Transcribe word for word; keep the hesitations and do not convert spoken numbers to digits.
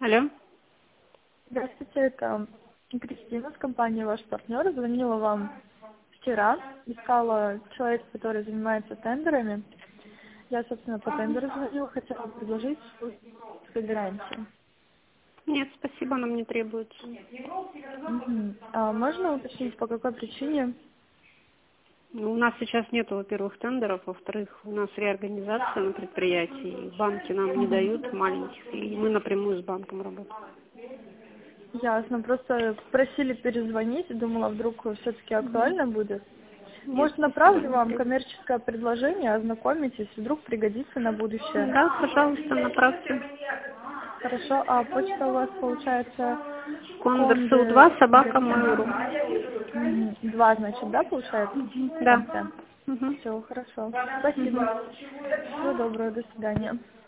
Алло. Здравствуйте, это Кристина с компании «Ваш партнер». Звонила вам вчера, искала человека, который занимается тендерами. Я, собственно, по тендеру звонила, хотела предложить свою гарантию. Нет, спасибо, нам не требуется. Угу. А можно уточнить, по какой причине? Ну, у нас сейчас нет, во-первых, тендеров, во-вторых, у нас реорганизация на предприятии, и банки нам не дают маленьких, и мы напрямую с банком работаем. Ясно, просто просили перезвонить, думала, вдруг все-таки актуально будет. Нет, Может, спасибо, направлю не вам требуется. коммерческое предложение, ознакомитесь, вдруг пригодится на будущее. Да, пожалуйста, направьте. Хорошо, а почта у вас получается Кондор су Конде... два, собака Mail.ru. Мгм. Два, значит, да, получается? В Да. конце. Угу. Все, хорошо. Угу. Спасибо. Всего доброго, до свидания.